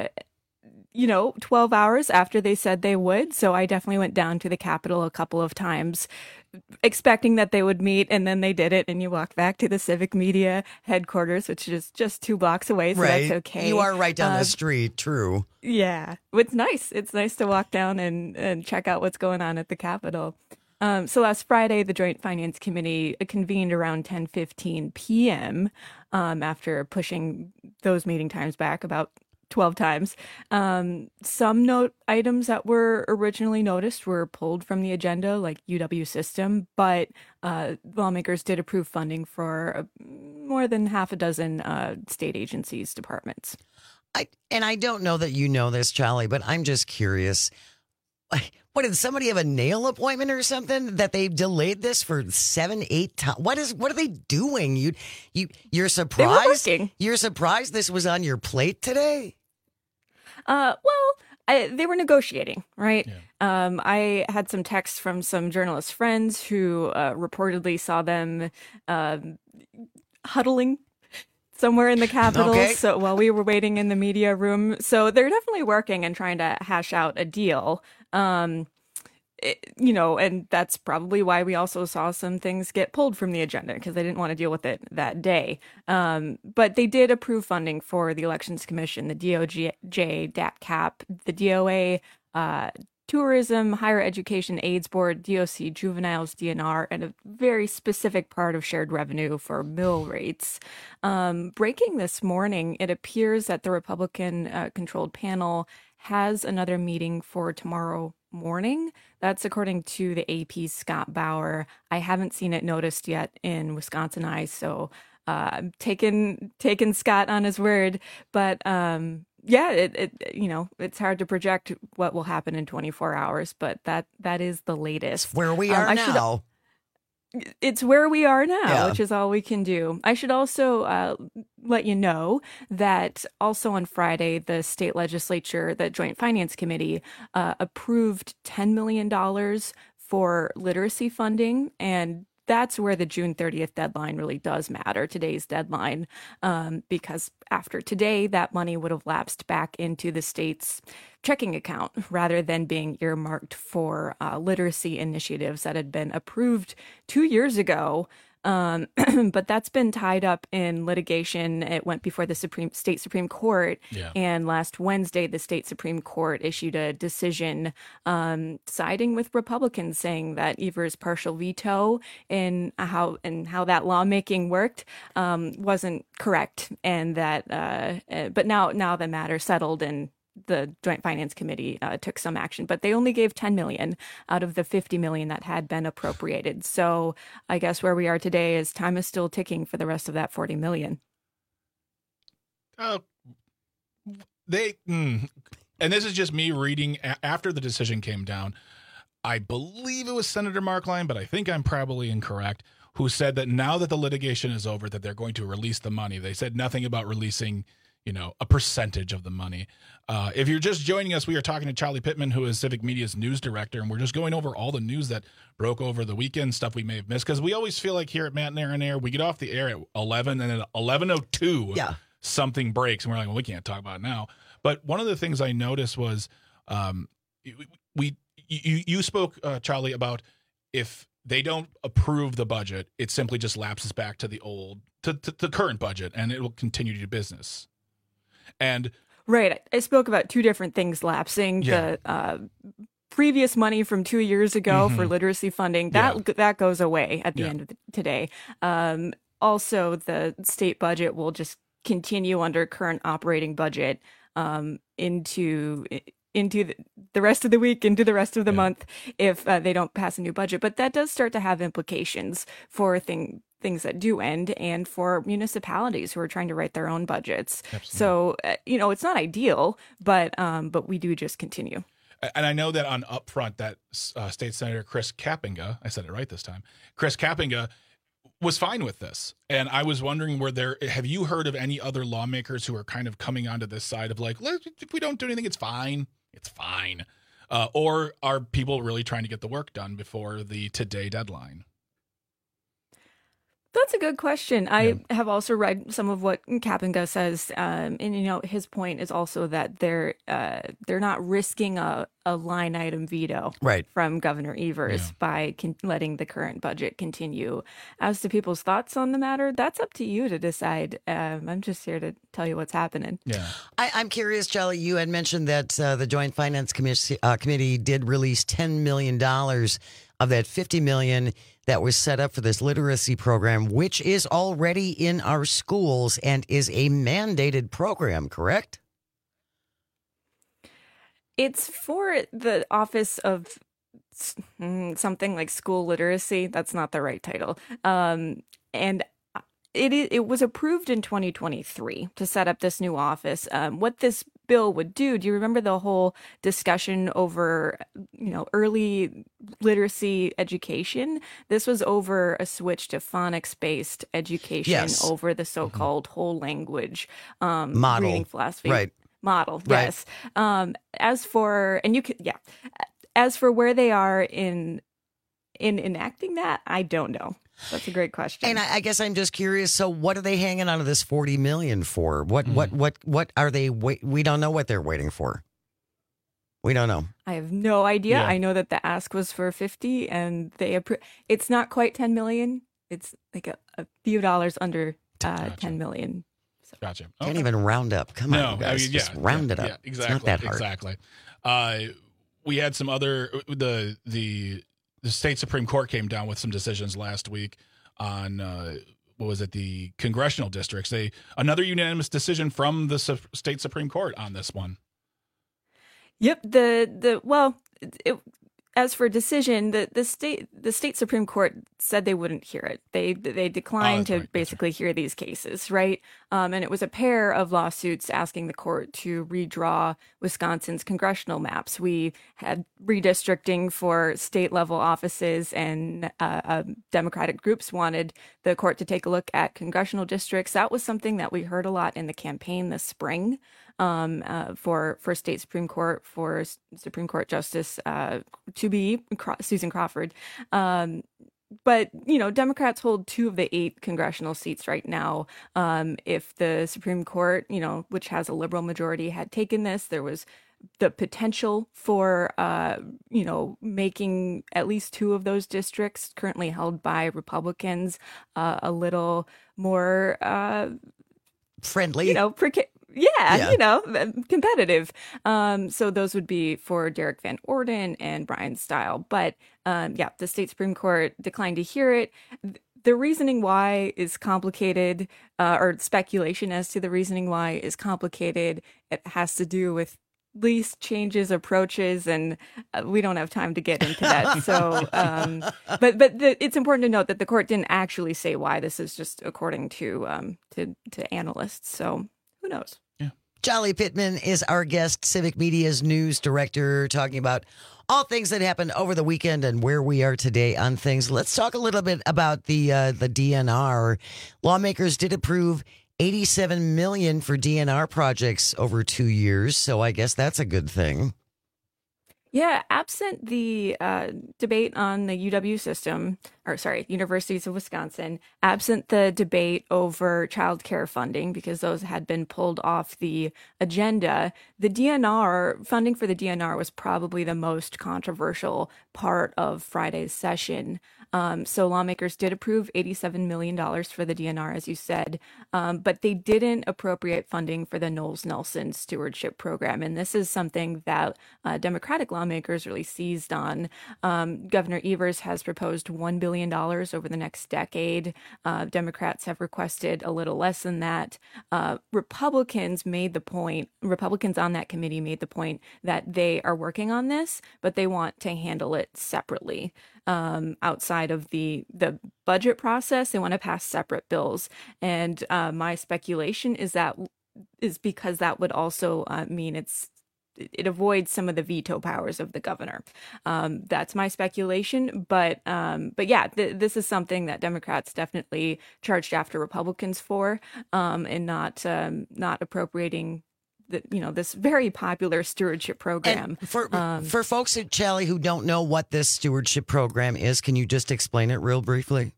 12 hours after they said they would. So I definitely went down to the Capitol a couple of times expecting that they would meet, and then they did it, and you walk back to the Civic Media headquarters, which is just 2 blocks away, so right. That's okay. You are right down the street, true. Yeah, it's nice. It's nice to walk down and check out what's going on at the Capitol. So last Friday, the Joint Finance Committee convened around 10:15 p.m. After pushing those meeting times back about 12 times. Some note items that were originally noticed were pulled from the agenda, like UW System, but lawmakers did approve funding for more than half a dozen state agencies, departments. I don't know that you know this, Charlie, but I'm just curious. What, did somebody have a nail appointment or something that they delayed this for 7-8 times? What are they doing? You're surprised? They were working. You're surprised this was on your plate today? They were negotiating, right? Yeah. I had some texts from some journalist friends who reportedly saw them huddling somewhere in the Capitol. Okay. So while we were waiting in the media room, so they're definitely working and trying to hash out a deal. And that's probably why we also saw some things get pulled from the agenda, because they didn't want to deal with it that day. But they did approve funding for the Elections Commission, the DOJ, DAPCAP, the DOA, Tourism, Higher Education AIDS Board, DOC, Juveniles, DNR, and a very specific part of shared revenue for mill rates. Breaking this morning, it appears that the Republican-controlled panel has another meeting for tomorrow morning. That's according to the AP's Scott Bauer. I haven't seen it noticed yet in Wisconsin Eyes, so I'm taking Scott on his word. But it's hard to project what will happen in 24 hours, but that is the latest. Where we are now. It's where we are now, Yeah. which is all we can do. I should also let you know that also on Friday, the state legislature, the Joint Finance Committee, approved $10 million for literacy funding, and that's where the June 30th deadline really does matter, today's deadline, because after today, that money would have lapsed back into the state's checking account rather than being earmarked for literacy initiatives that had been approved 2 years ago. But that's been tied up in litigation. It went before the state Supreme Court. Yeah. And last Wednesday, the state Supreme Court issued a decision siding with Republicans, saying that Evers' partial veto in how that lawmaking worked wasn't correct, and that but now the matter settled, and the Joint Finance Committee took some action, but they only gave $10 million out of the $50 million that had been appropriated. So I guess where we are today is time is still ticking for the rest of that $40 million. And this is just me reading after the decision came down. I believe it was Senator Mark Lyon, but I think I'm probably incorrect, who said that now that the litigation is over, that they're going to release the money. They said nothing about releasing a percentage of the money. If you're just joining us, we are talking to Charlie Pittman, who is Civic Media's news director, and we're just going over all the news that broke over the weekend, stuff we may have missed, because we always feel like here at Matt and Aaron Air, we get off the air at 11, and at 11:02, something breaks, and we're like, well, we can't talk about it now. But one of the things I noticed was you spoke, Charlie, about if they don't approve the budget, it simply just lapses back to the current budget, and it will continue to do business. And right, I spoke about two different things lapsing. Yeah. The previous money from 2 years ago for literacy funding, that goes away at the end of today. Also, the state budget will just continue under current operating budget into the rest of the week into the rest of the month if they don't pass a new budget. But that does start to have implications for things that do end and for municipalities who are trying to write their own budgets. Absolutely. So, it's not ideal, but we do just continue. And I know that on Upfront that State Senator Chris Kapenga, I said it right this time, Chris Kapenga was fine with this. And I was wondering, have you heard of any other lawmakers who are kind of coming onto this side of like, if we don't do anything, it's fine. It's fine. Or are people really trying to get the work done before the today deadline? That's a good question. I have also read some of what Kapenga says, and his point is also that they're not risking a line item veto from Governor Evers by letting the current budget continue. As to people's thoughts on the matter, that's up to you to decide. I'm just here to tell you what's happening. Yeah, I'm curious, Charlie. You had mentioned that the Joint Finance Committee did release $10 million of that $50 million that was set up for this literacy program, which is already in our schools and is a mandated program, correct? It's for the Office of something like School Literacy. That's not the right title. And it was approved in 2023 to set up this new office. What this bill would do you remember the whole discussion over early literacy education? This was over a switch to phonics-based education over the so-called whole language model reading philosophy model. Yes. As for where they are in enacting that, I don't know. That's a great question. And I guess I'm just curious. So, what are they hanging on to this $40 million for? What are they? We don't know what they're waiting for. We don't know. I have no idea. Yeah. I know that the ask was for 50, and they it's not quite 10 million. It's like a few dollars under 10 million. So. Gotcha. Okay. Can't even round up. Come on, you guys. Just round it up. Yeah, exactly. It's not that hard. Exactly. We had some other the state Supreme Court came down with some decisions last week on the congressional districts. Another unanimous decision from the state Supreme Court on this one. Yep. As for decision, the state Supreme Court said they wouldn't hear it. They declined to basically hear these cases, right? And it was a pair of lawsuits asking the court to redraw Wisconsin's congressional maps. We had redistricting for state level offices, and Democratic groups wanted the court to take a look at congressional districts. That was something that we heard a lot in the campaign this spring. For state Supreme Court, for Supreme Court Justice to be Susan Crawford. But, Democrats hold 2 of the 8 congressional seats right now. If the Supreme Court, which has a liberal majority, had taken this, there was the potential for, making at least 2 of those districts currently held by Republicans a little more friendly, competitive. So those would be for Derek Van Orden and Brian Stile. But the state Supreme Court declined to hear it. The reasoning why is complicated, or speculation as to the reasoning why is complicated. It has to do with lease changes, approaches, and we don't have time to get into that. So, it's important to note that the court didn't actually say why. This is just according to analysts. So who knows? Yeah. Charlie Pittman is our guest, Civic Media's news director, talking about all things that happened over the weekend and where we are today on things. Let's talk a little bit about the DNR. Lawmakers did approve $87 million for DNR projects over 2 years, so I guess that's a good thing. Yeah, absent the debate on the UW system, Universities of Wisconsin, absent the debate over child care funding, because those had been pulled off the agenda, the DNR, funding for the DNR was probably the most controversial part of Friday's session. So lawmakers did approve $87 million for the DNR, as you said, but they didn't appropriate funding for the Knowles-Nelson Stewardship Program. And this is something that Democratic lawmakers lawmakers really seized on. Governor Evers has proposed $1 billion over the next decade. Democrats have requested a little less than that. Republicans on that committee made the point that they are working on this, but they want to handle it separately. Outside of the budget process, they want to pass separate bills. And my speculation is because that would also mean it avoids some of the veto powers of the governor. That's my speculation, but yeah, this is something that Democrats definitely charged after Republicans for, and not appropriating this very popular stewardship program. And for folks at Chally who don't know what this stewardship program is, can you just explain it real briefly?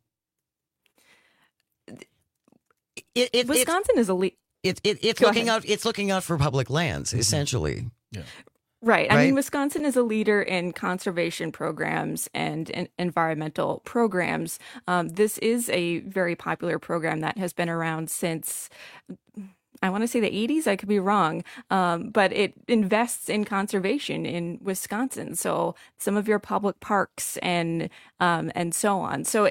Wisconsin is a It's looking out for public lands, essentially. Yeah. Right. I mean, Wisconsin is a leader in conservation programs and environmental programs. This is a very popular program that has been around since, I want to say the 80s. I could be wrong. But it invests in conservation in Wisconsin. So some of your public parks and so on. So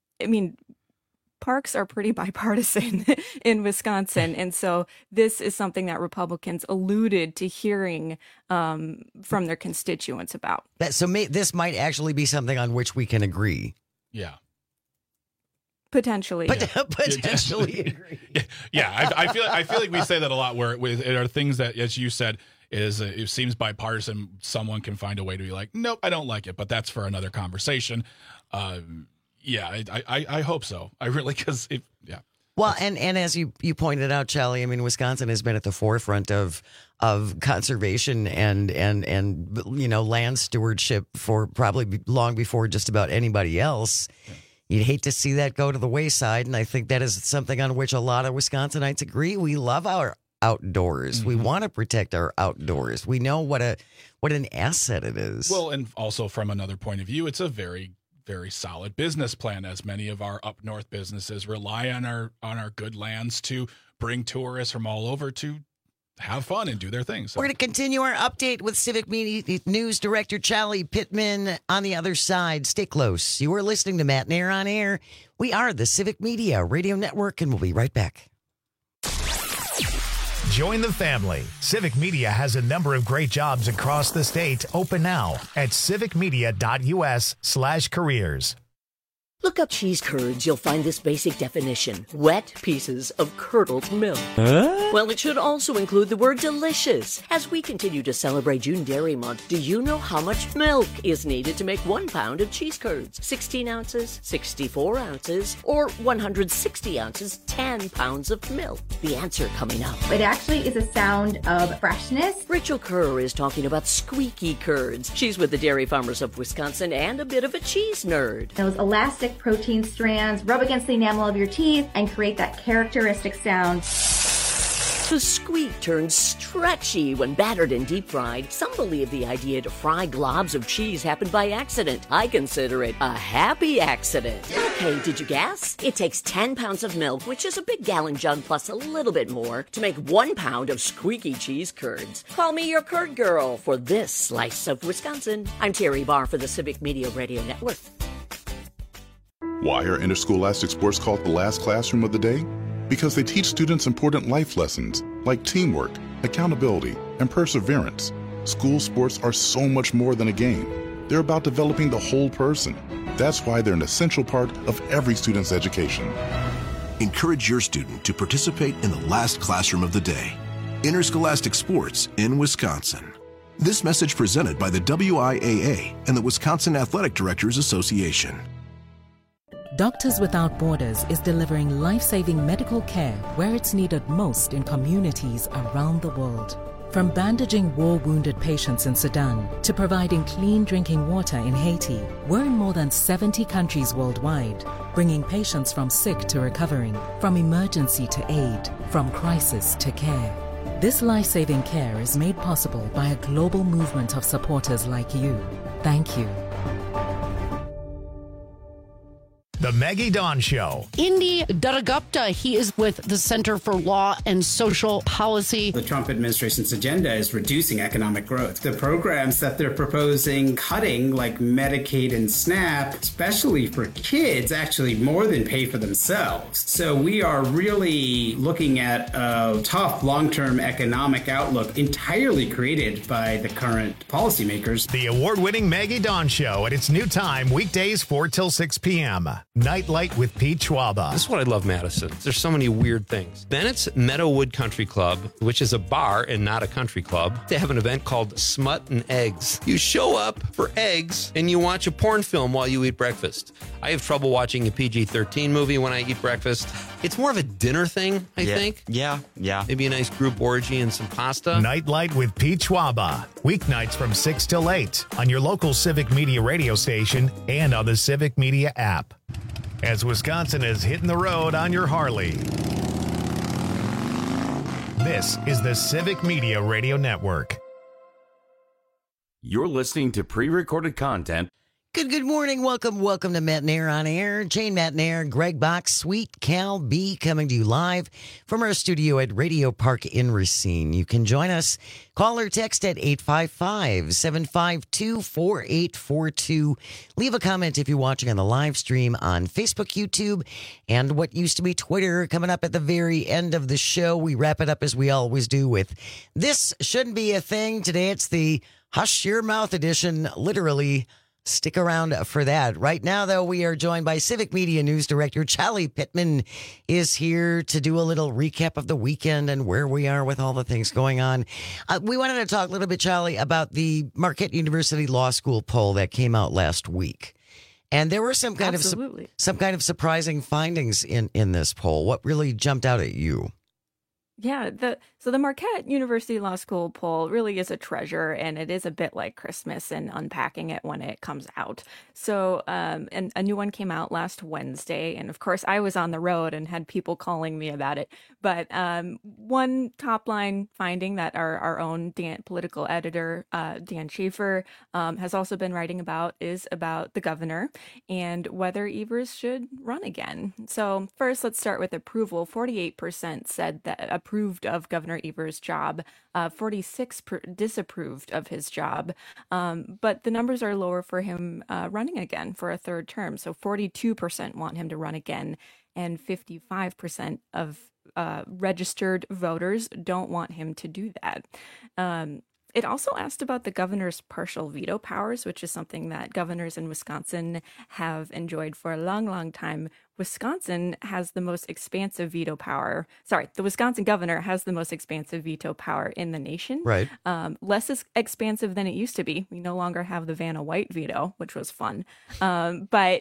parks are pretty bipartisan in Wisconsin. And so this is something that Republicans alluded to hearing from their constituents about. This might actually be something on which we can agree. Yeah. Potentially. Potentially agree. Yeah, I feel like we say that a lot where it are things that, as you said, it seems bipartisan. Someone can find a way to be like, nope, I don't like it, but that's for another conversation. Yeah, I hope so. I really, because yeah. Well, and as you pointed out, Chally, I mean, Wisconsin has been at the forefront of conservation and land stewardship for probably long before just about anybody else. Yeah. You'd hate to see that go to the wayside, and I think that is something on which a lot of Wisconsinites agree. We love our outdoors. Mm-hmm. We want to protect our outdoors. We know what an asset it is. Well, and also from another point of view, it's a very, very solid business plan, as many of our up north businesses rely on our good lands to bring tourists from all over to have fun and do their things. So. We're going to continue our update with Civic Media News Director Chally Pittman on the other side. Stay close. You are listening to Matt and Air on Air. We are the Civic Media Radio Network, and we'll be right back. Join the family. Civic Media has a number of great jobs across the state open now at civicmedia.us/careers. Look up cheese curds. You'll find this basic definition: wet pieces of curdled milk. Well, it should also include the word delicious. As we continue to celebrate June Dairy Month, do you know how much milk is needed to make 1 pound of cheese curds? 16 ounces, 64 ounces, or 160 ounces, 10 pounds of milk? The answer coming up. It actually is a sound of freshness. Rachel Kerr is talking about squeaky curds. She's with the Dairy Farmers of Wisconsin and a bit of a cheese nerd. Those elastic protein strands rub against the enamel of your teeth and create that characteristic sound. The squeak turns stretchy when battered and deep fried. Some believe the idea to fry globs of cheese happened by accident. I consider it a happy accident. Okay, did you guess? It takes 10 pounds of milk, which is a big gallon jug plus a little bit more, to make 1 pound of squeaky cheese curds. Call me your curd girl for this slice of Wisconsin. I'm Terry Barr for the Civic Media Radio Network. Why are interscholastic sports called the last classroom of the day? Because they teach students important life lessons like teamwork, accountability, and perseverance. School sports are so much more than a game. They're about developing the whole person. That's why they're an essential part of every student's education. Encourage your student to participate in the last classroom of the day. Interscholastic sports in Wisconsin. This message presented by the WIAA and the Wisconsin Athletic Directors Association. Doctors Without Borders is delivering life-saving medical care where it's needed most in communities around the world. From bandaging war-wounded patients in Sudan to providing clean drinking water in Haiti, we're in more than 70 countries worldwide, bringing patients from sick to recovering, from emergency to aid, from crisis to care. This life-saving care is made possible by a global movement of supporters like you. Thank you. The Maggie Dawn Show. Indy Dattagupta, he is with the Center for Law and Social Policy. The Trump administration's agenda is reducing economic growth. The programs that they're proposing cutting, like Medicaid and SNAP, especially for kids, actually more than pay for themselves. So we are really looking at a tough long-term economic outlook entirely created by the current policymakers. The award-winning Maggie Dawn Show at its new time, weekdays 4 till 6 p.m. Nightlight with Pete Schwaba. This is what I love, Madison. There's so many weird things. Bennett's Meadowood Country Club, which is a bar and not a country club, they have an event called Smut and Eggs. You show up for eggs and you watch a porn film while you eat breakfast. I have trouble watching a PG-13 movie when I eat breakfast. It's more of a dinner thing, I think. Yeah. Maybe a nice group orgy and some pasta. Nightlight with Pete Schwaba. Weeknights from 6 till 8 on your local Civic Media radio station and on the Civic Media app. As Wisconsin is hitting the road on your Harley. This is the Civic Media Radio Network. You're listening to pre-recorded content. Good morning. Welcome to Matt Nair on Air. Jane Matt Nair, Greg Box, Sweet Cal B coming to you live from our studio at Radio Park in Racine. You can join us. Call or text at 855-752-4842. Leave a comment if you're watching on the live stream on Facebook, YouTube, and what used to be Twitter. Coming up at the very end of the show, we wrap it up as we always do with This Shouldn't Be a Thing. Today it's the Hush Your Mouth edition, literally. Stick around for that. Right now, though, we are joined by Civic Media News Director Charlie Pittman is here to do a little recap of the weekend and where we are with all the things going on. We wanted to talk a little bit, Charlie, about the Marquette University Law School poll that came out last week. And there were some kind of surprising findings in this poll. What really jumped out at you? Yeah, so the Marquette University Law School poll really is a treasure, and it is a bit like Christmas and unpacking it when it comes out. So, and a new one came out last Wednesday, and of course I was on the road and had people calling me about it. But one top line finding that our own political editor, Dan Schaefer, has also been writing about is about the governor and whether Evers should run again. So first, let's start with approval. 48% said that approved of Governor Evers' job, 46% disapproved of his job, but the numbers are lower for him running again for a third term. So 42% want him to run again, and 55% of registered voters don't want him to do that. It also asked about the governor's partial veto powers, which is something that governors in Wisconsin have enjoyed for a long, long time. Wisconsin has the most expansive veto power. Sorry, the Wisconsin governor has the most expansive veto power in the nation. Right. Less expansive than it used to be. We no longer have the Vanna White veto, which was fun. But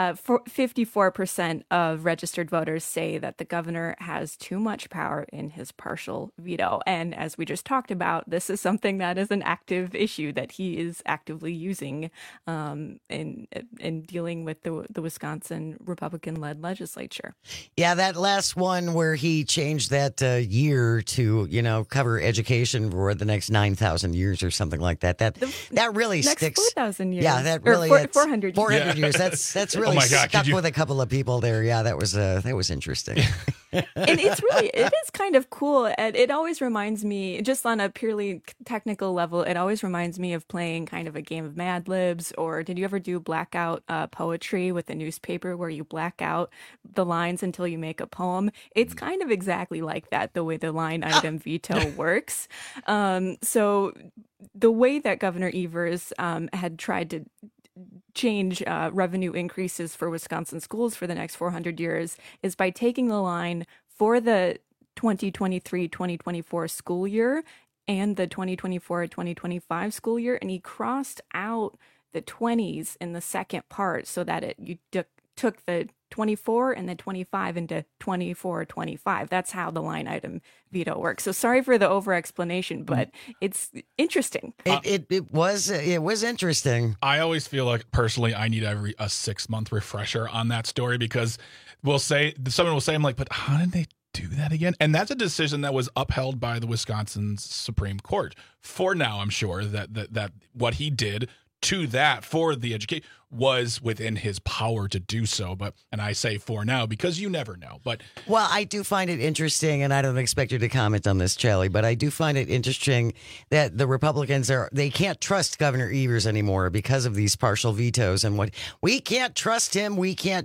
54% of registered voters say that the governor has too much power in his partial veto. And as we just talked about, this is something that is an active issue that he is actively using in dealing with the Wisconsin Republican-led legislature. Yeah, that last one where he changed that year to, cover education for the next 9,000 years or something like that. That really next sticks. 4,000 years. Yeah, that really 400 years. 400 years. That's really stuck with a couple of people there. Yeah, that was interesting. And it is kind of cool. And it always reminds me, just on a purely technical level, it always reminds me of playing kind of a game of Mad Libs. Or did you ever do blackout poetry with a newspaper where you black out the lines until you make a poem? It's kind of exactly like that, the way the line item veto works. So the way that Governor Evers had tried to change revenue increases for Wisconsin schools for the next 400 years is by taking the line for the 2023-2024 school year and the 2024-2025 school year, and he crossed out the 20s in the second part so that you took the 24 and then 25 into 24-25. That's how the line item veto works. So sorry for the over explanation, but it's interesting. It was interesting. I always feel like personally I need a 6-month refresher on that story, because someone will say, I'm like, but how did they do that again? And that's a decision that was upheld by the Wisconsin Supreme Court. For now, I'm sure that what he did to that for the education. was within his power to do so. And I say for now because you never know. But well, I do find it interesting, and I don't expect you to comment on this, Charlie, but I do find it interesting that the Republicans they can't trust Governor Evers anymore because of these partial vetoes and what we can't trust him.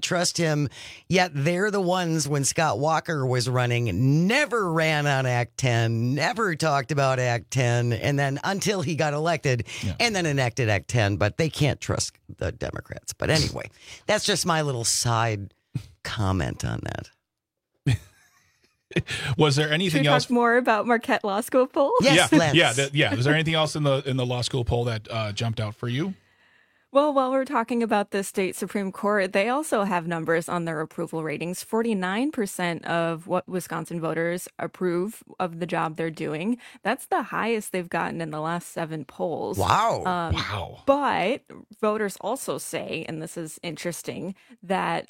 Yet they're the ones when Scott Walker was running, never ran on Act 10, never talked about Act 10, and then until he got elected and then enacted Act 10, but they can't trust the Democrats. But anyway, that's just my little side comment on that. Was there anything else? Talk more about Marquette Law School poll? Yes, yeah. Was there anything else in the law school poll that jumped out for you? Well, while we're talking about the state Supreme Court, they also have numbers on their approval ratings. 49% of what Wisconsin voters approve of the job they're doing. That's the highest they've gotten in the last 7 polls. Wow. Wow. But voters also say, and this is interesting, that,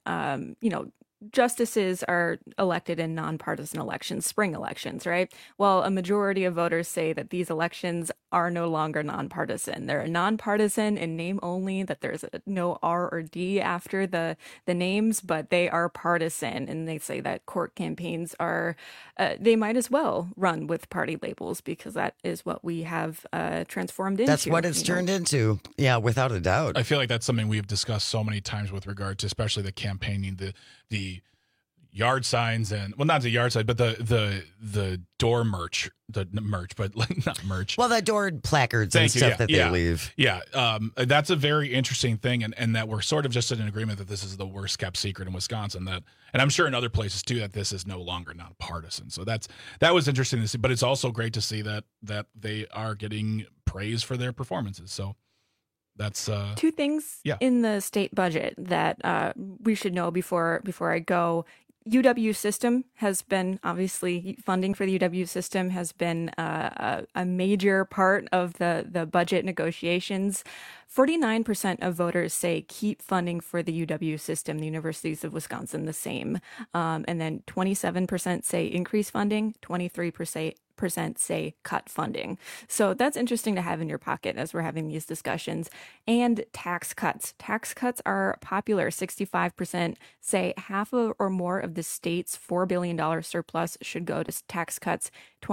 justices are elected in nonpartisan elections, spring elections, right? Well, a majority of voters say that these elections are no longer nonpartisan. They're nonpartisan in name only, that there's no R or D after the names, but they are partisan. And they say that court campaigns are, they might as well run with party labels because that is what we have transformed into. That's what it's turned into. Yeah, without a doubt. I feel like that's something we've discussed so many times with regard to especially the campaigning, the yard signs and not the yard sign, but the door merch, but not merch. Well, the door placards and stuff that they leave. Yeah. That's a very interesting thing. And that we're sort of just in an agreement that this is the worst kept secret in Wisconsin and I'm sure in other places too, that this is no longer nonpartisan. So that was interesting to see, but it's also great to see that they are getting praise for their performances. So that's 2 things in the state budget that we should know before I go. UW system has been, obviously, funding for the UW system has been a major part of the budget negotiations. 49% of voters say keep funding for the UW system, the universities of Wisconsin, the same. And then 27% say increase funding, 23% say cut funding. So that's interesting to have in your pocket as we're having these discussions. And tax cuts. Tax cuts are popular. 65% say half or more of the state's $4 billion surplus should go to tax cuts.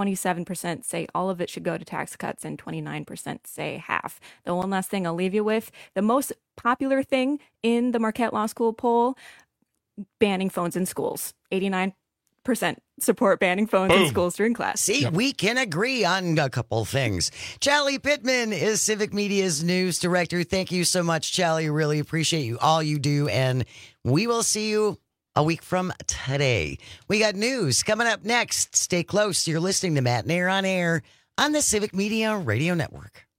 27% say all of it should go to tax cuts, and 29% say half. The one last thing I'll leave you with, the most popular thing in the Marquette Law School poll, banning phones in schools. 89% support banning phones in schools during class. See, we can agree on a couple things. Charlie Pittman is Civic Media's news director. Thank you so much, Charlie. Really appreciate all you do, and we will see you a week from today. We got news coming up next. Stay close. You're listening to Matt and Air on Air on the Civic Media Radio Network.